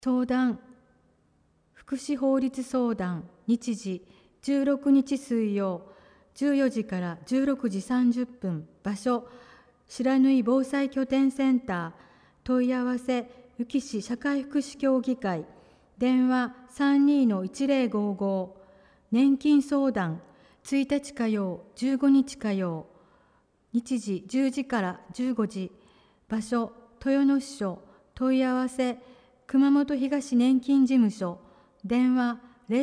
相談、福祉法律相談、日時16日水曜、14時から16時30分、場所、白縫防災拠点センター、問い合わせ、宇城市社会福祉協議会、電話32-1055、年金相談、1日火曜、15日火曜、日時10時から15時、場所、豊野市署、問い合わせ、熊本東年金事務所、電話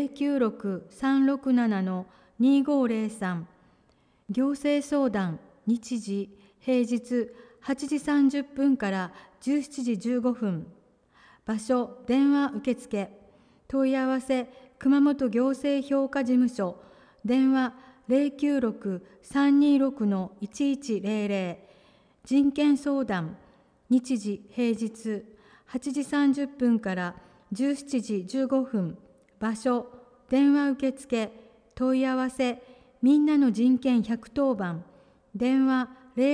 096-367-2503、行政相談、日時、平日8時30分から17時15分、場所、電話受付、問い合わせ、熊本行政評価事務所、電話096-326-1100、人権相談、日時、平日8時30分から17時15分、場所、電話受付、問い合わせ、みんなの人権110番、電話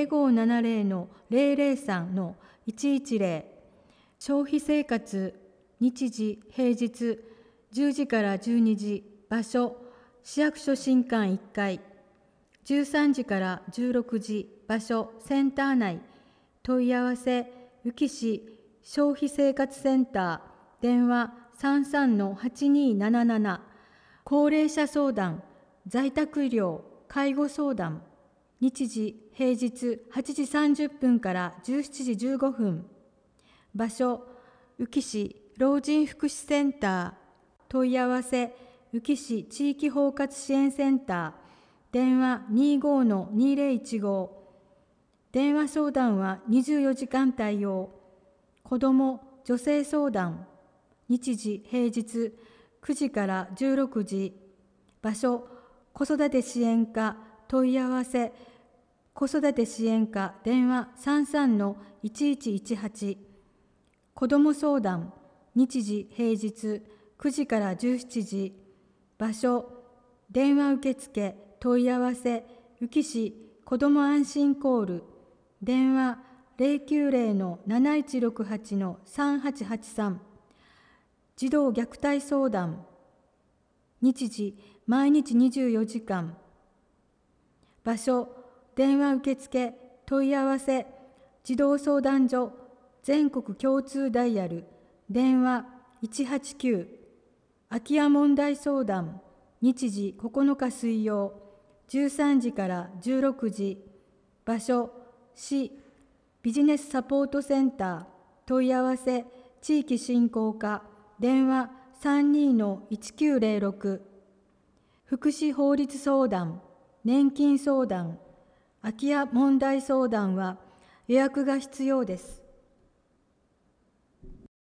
0570-003-110、消費生活、日時、平日10時から12時、場所、市役所新館1階、13時から16時、場所、センター内、問い合わせ、宇城市消費生活センター、電話33-8277、高齢者相談、在宅医療、介護相談、日時、平日8時30分から17時15分、場所、宇城市老人福祉センター、問い合わせ、宇城市地域包括支援センター、電話25-2015、電話相談は24時間対応、子ども・女性相談、日時・平日9時から16時、場所、子育て支援課、問い合わせ、子育て支援課、電話33-1118、子ども相談、日時・平日9時から17時、場所、電話受付、問い合わせ、宇城市子ども安心コール、電話090-7168-3883、児童虐待相談、日時、毎日24時間、場所、電話受付、問い合わせ、児童相談所、全国共通ダイヤル、電話189、空き家問題相談、日時9日水曜、13時から16時、場所、市ビジネスサポートセンター、問い合わせ、地域振興課、電話32-1906、福祉法律相談、年金相談、空き家問題相談は予約が必要です。